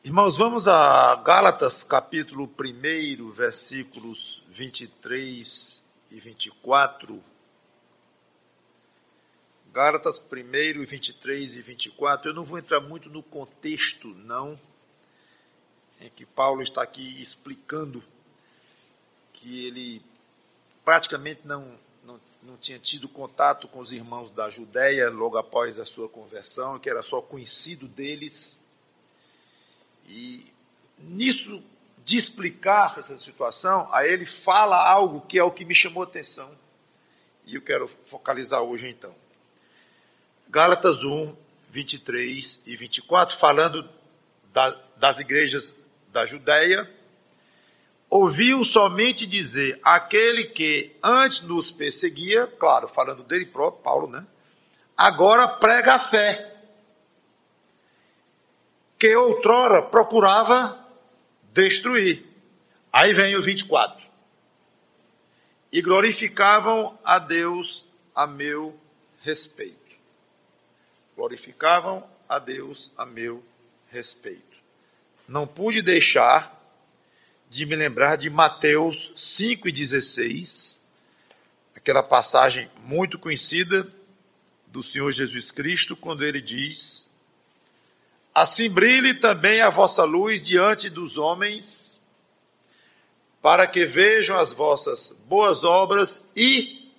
Irmãos, vamos a Gálatas, capítulo 1, versículos 23 e 24. Gálatas 1, 23 e 24. Eu não vou entrar muito no contexto, não, em que Paulo está aqui explicando que ele praticamente não tinha tido contato com os irmãos da Judéia logo após a sua conversão, que era só conhecido deles. E nisso de explicar essa situação, aí ele fala algo que é o que me chamou a atenção. E eu quero focalizar hoje então. Gálatas 1, 23 e 24, falando das igrejas da Judéia. Ouviu somente dizer, aquele que antes nos perseguia, claro, falando dele próprio, Paulo, né? Agora prega a fé, que outrora procurava destruir. Aí vem o 24. E glorificavam a Deus a meu respeito. Glorificavam a Deus a meu respeito. Não pude deixar de me lembrar de Mateus 5,16, aquela passagem muito conhecida do Senhor Jesus Cristo, quando ele diz: assim brilhe também a vossa luz diante dos homens, para que vejam as vossas boas obras e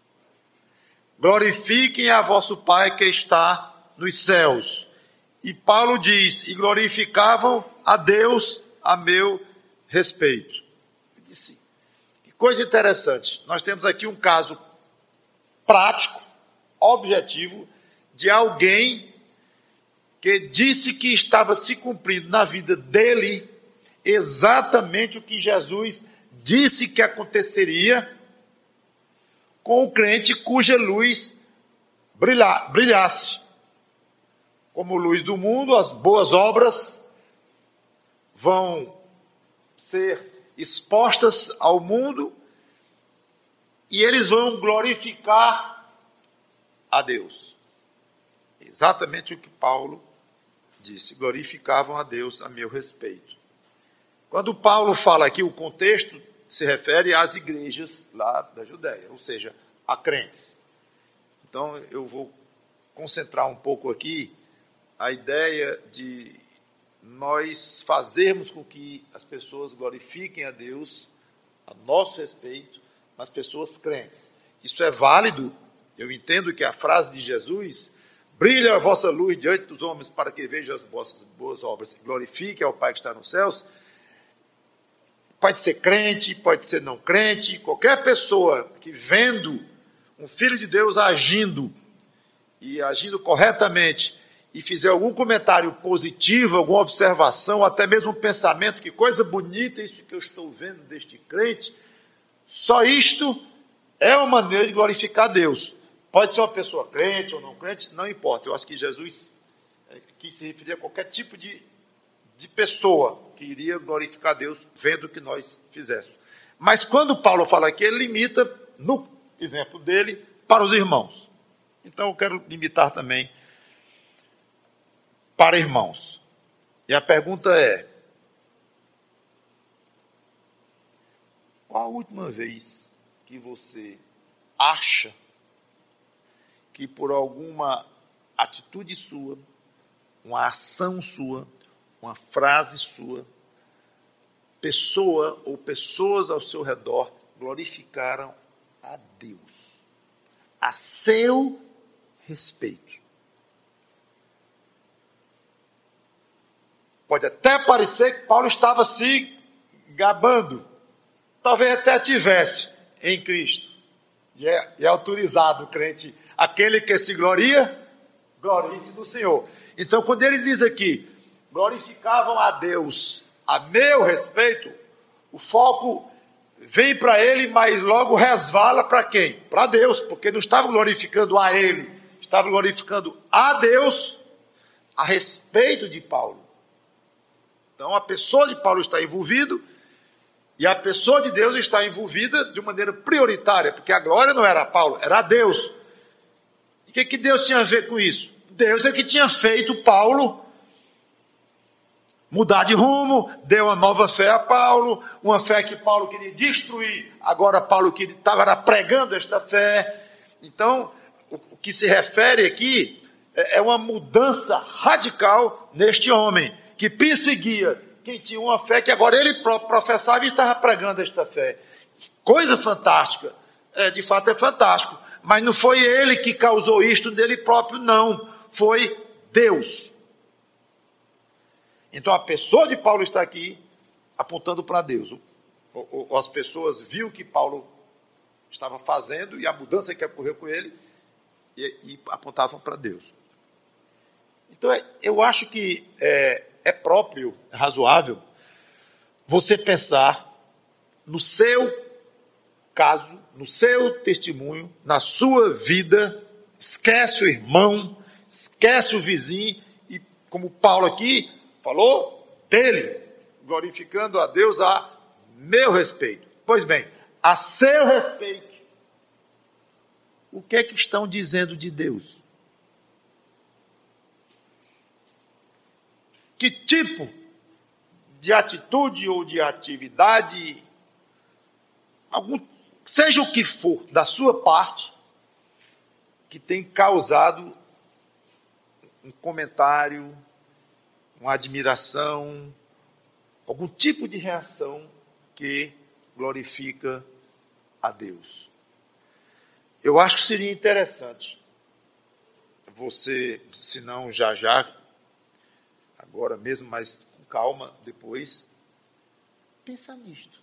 glorifiquem a vosso Pai que está nos céus. E Paulo diz, e glorificavam a Deus a meu respeito. Eu disse, que coisa interessante. Nós temos aqui um caso prático, objetivo, de alguém que disse que estava se cumprindo na vida dele exatamente o que Jesus disse que aconteceria com o crente cuja luz brilhasse. Como luz do mundo, as boas obras vão ser expostas ao mundo e eles vão glorificar a Deus. Exatamente o que Paulo disse, glorificavam a Deus a meu respeito. Quando Paulo fala aqui, o contexto se refere às igrejas lá da Judéia, ou seja, a crentes. Então eu vou concentrar um pouco aqui a ideia de nós fazermos com que as pessoas glorifiquem a Deus a nosso respeito, as pessoas crentes. Isso é válido, eu entendo que a frase de Jesus, brilha a vossa luz diante dos homens para que vejam as vossas boas obras e glorifiquem ao Pai que está nos céus. Pode ser crente, pode ser não crente, qualquer pessoa que vendo um filho de Deus agindo corretamente e fizer algum comentário positivo, alguma observação, até mesmo um pensamento, que coisa bonita isso que eu estou vendo deste crente, só isto é uma maneira de glorificar a Deus. Pode ser uma pessoa crente ou não crente, não importa. Eu acho que Jesus quis se referir a qualquer tipo de pessoa que iria glorificar a Deus vendo o que nós fizéssemos. Mas quando Paulo fala aqui, ele limita, no exemplo dele, para os irmãos. Então eu quero limitar também para irmãos. E a pergunta é: qual a última vez que você acha que por alguma atitude sua, uma ação sua, uma frase sua, pessoa ou pessoas ao seu redor glorificaram a Deus, a seu respeito? Pode até parecer que Paulo estava se gabando, talvez até tivesse em Cristo, e é autorizado o crente, aquele que se gloria, glorie-se no Senhor. Então, quando ele diz aqui, glorificavam a Deus a meu respeito, o foco vem para ele, mas logo resvala para quem? Para Deus, porque não estava glorificando a ele, estava glorificando a Deus a respeito de Paulo. Então, a pessoa de Paulo está envolvida e a pessoa de Deus está envolvida de maneira prioritária, porque a glória não era a Paulo, era a Deus. E o que Deus tinha a ver com isso? Deus é que tinha feito Paulo mudar de rumo, deu uma nova fé a Paulo, uma fé que Paulo queria destruir, agora Paulo que estava pregando esta fé. Então, o que se refere aqui é uma mudança radical neste homem, que perseguia quem tinha uma fé que agora ele próprio professava e estava pregando esta fé. Coisa fantástica, de fato é fantástico, mas não foi ele que causou isto dele próprio, não, foi Deus. Então a pessoa de Paulo está aqui apontando para Deus. As pessoas viram o que Paulo estava fazendo e a mudança que ocorreu com ele e apontavam para Deus. Então eu acho que é próprio, é razoável você pensar no seu caso, no seu testemunho, na sua vida. Esquece o irmão, esquece o vizinho e, como Paulo aqui falou, dele, glorificando a Deus a meu respeito. Pois bem, a seu respeito, o que é que estão dizendo de Deus? Que tipo de atitude ou de atividade, seja o que for da sua parte, que tem causado um comentário, uma admiração, algum tipo de reação que glorifica a Deus. Eu acho que seria interessante você, se não já, agora mesmo, mas com calma, depois, pensar nisto.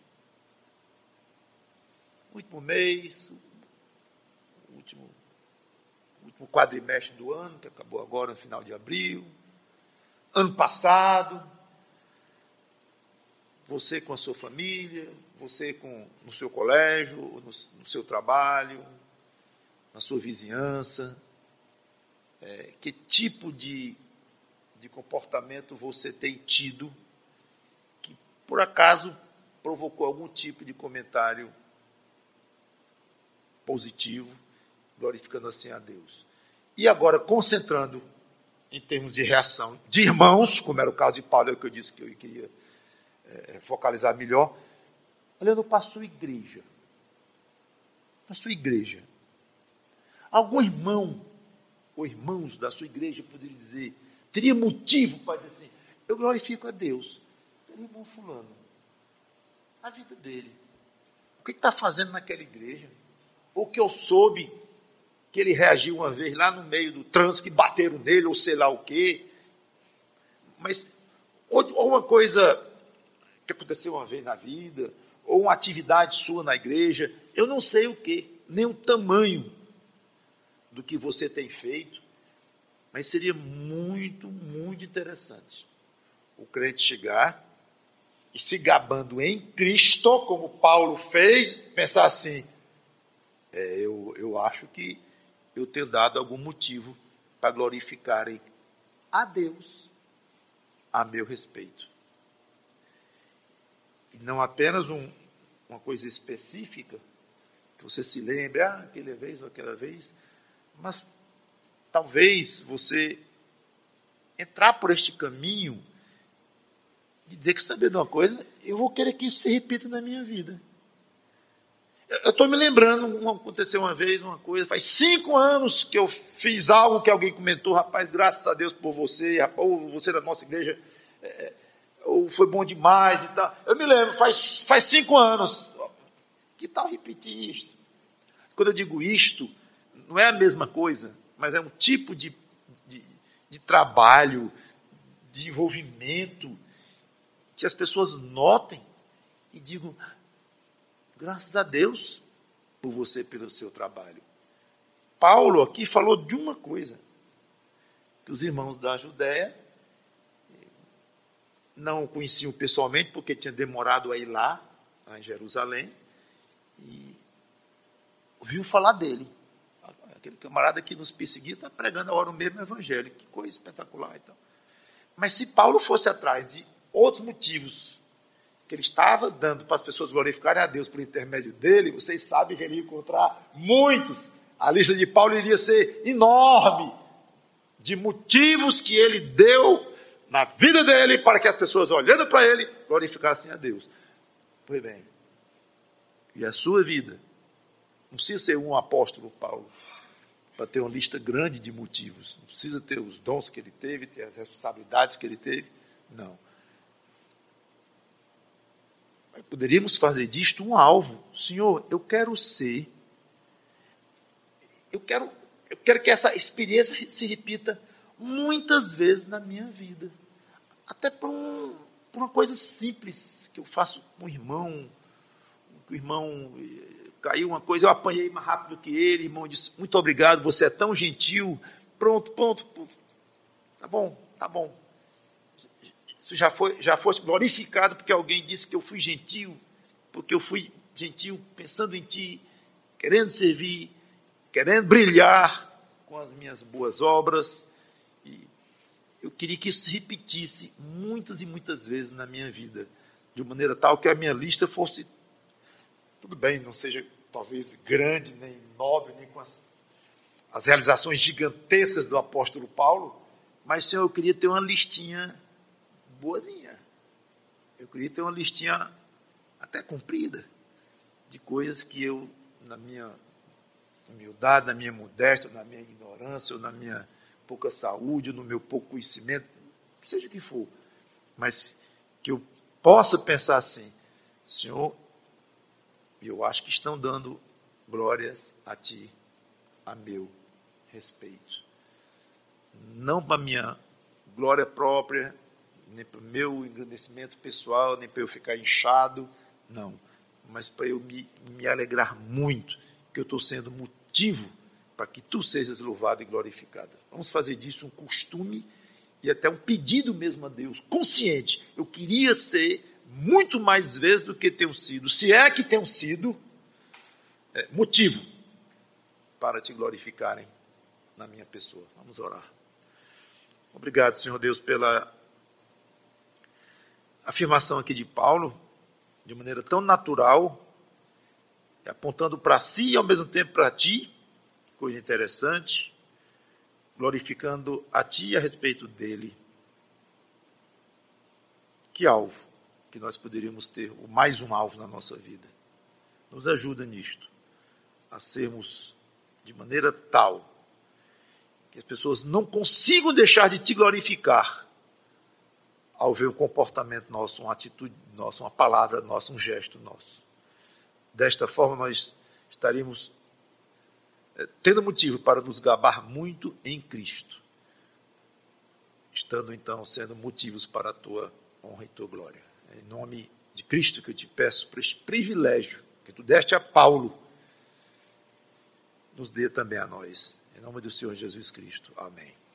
O último mês, o último quadrimestre do ano, que acabou agora no final de abril, ano passado, você com a sua família, você no seu colégio, no seu trabalho, na sua vizinhança, que tipo de comportamento você tem tido que, por acaso, provocou algum tipo de comentário positivo, glorificando assim a Deus. E agora, concentrando em termos de reação de irmãos, como era o caso de Paulo, é o que eu disse que eu queria focalizar melhor, olhando para a sua igreja. Para a sua igreja. Algum irmão ou irmãos da sua igreja poderia dizer, teria motivo para dizer assim, eu glorifico a Deus pelo irmão fulano, a vida dele. O que está fazendo naquela igreja? Ou que eu soube que ele reagiu uma vez lá no meio do trânsito, que bateram nele, ou sei lá o quê. Mas, ou uma coisa que aconteceu uma vez na vida, ou uma atividade sua na igreja, eu não sei o quê, nem o tamanho do que você tem feito, mas seria muito, muito interessante o crente chegar e se gabando em Cristo, como Paulo fez, pensar assim, eu acho que eu tenho dado algum motivo para glorificarem a Deus a meu respeito. E não apenas uma coisa específica, que você se lembre, aquela vez ou aquela vez, mas talvez você entrar por este caminho de dizer que, saber de uma coisa, eu vou querer que isso se repita na minha vida. Eu estou me lembrando, aconteceu uma vez uma coisa, faz 5 anos que eu fiz algo que alguém comentou, rapaz, graças a Deus por você, ou você da nossa igreja, ou foi bom demais e tal. Eu me lembro, faz 5 anos. Que tal repetir isto? Quando eu digo isto, não é a mesma coisa, mas é um tipo de trabalho, de envolvimento, que as pessoas notem e digam, graças a Deus por você, pelo seu trabalho. Paulo aqui falou de uma coisa, que os irmãos da Judéia não o conheciam pessoalmente, porque tinha demorado a ir lá em Jerusalém, e ouviu falar dele. Aquele camarada que nos perseguia está pregando agora o mesmo evangelho, que coisa espetacular e tal. Mas se Paulo fosse atrás de outros motivos que ele estava dando para as pessoas glorificarem a Deus por intermédio dele, vocês sabem que ele ia encontrar muitos. A lista de Paulo iria ser enorme, de motivos que ele deu na vida dele, para que as pessoas olhando para ele, glorificassem a Deus. Pois bem, e a sua vida, não precisa ser um apóstolo Paulo, para ter uma lista grande de motivos, não precisa ter os dons que ele teve, ter as responsabilidades que ele teve, não. Mas poderíamos fazer disto um alvo. Senhor, eu quero que essa experiência se repita muitas vezes na minha vida. Até por uma coisa simples que eu faço com o irmão, que o irmão caiu uma coisa, eu apanhei mais rápido que ele, o irmão disse, muito obrigado, você é tão gentil, pronto, tá bom. Isso já foi glorificado porque alguém disse que eu fui gentil, porque eu fui gentil pensando em ti, querendo servir, querendo brilhar com as minhas boas obras. E eu queria que isso se repetisse muitas e muitas vezes na minha vida, de maneira tal que a minha lista fosse, tudo bem, não seja talvez grande, nem nobre, nem com as realizações gigantescas do apóstolo Paulo, mas, Senhor, eu queria ter uma listinha boazinha. Eu queria ter uma listinha até comprida de coisas que eu, na minha humildade, na minha modéstia, na minha ignorância, ou na minha pouca saúde, ou no meu pouco conhecimento, seja o que for, mas que eu possa pensar assim, Senhor, eu acho que estão dando glórias a Ti, a meu respeito. Não para a minha glória própria, nem para o meu engrandecimento pessoal, nem para eu ficar inchado, não. Mas para eu me alegrar muito, que eu estou sendo motivo para que Tu sejas louvado e glorificado. Vamos fazer disso um costume e até um pedido mesmo a Deus, consciente. Eu queria ser muito mais vezes do que tenho sido, se é que tenho sido, motivo para Te glorificarem na minha pessoa. Vamos orar. Obrigado, Senhor Deus, pela afirmação aqui de Paulo, de maneira tão natural, apontando para si e ao mesmo tempo para Ti, coisa interessante, glorificando a Ti a respeito dele. Que alvo que nós poderíamos ter, ou mais um alvo na nossa vida. Nos ajuda nisto, a sermos de maneira tal que as pessoas não consigam deixar de Te glorificar ao ver um comportamento nosso, uma atitude nossa, uma palavra nossa, um gesto nosso. Desta forma, nós estaríamos tendo motivo para nos gabar muito em Cristo, estando então sendo motivos para a Tua honra e Tua glória. É em nome de Cristo que eu Te peço por este privilégio que Tu deste a Paulo, nos dê também a nós. Em nome do Senhor Jesus Cristo. Amém.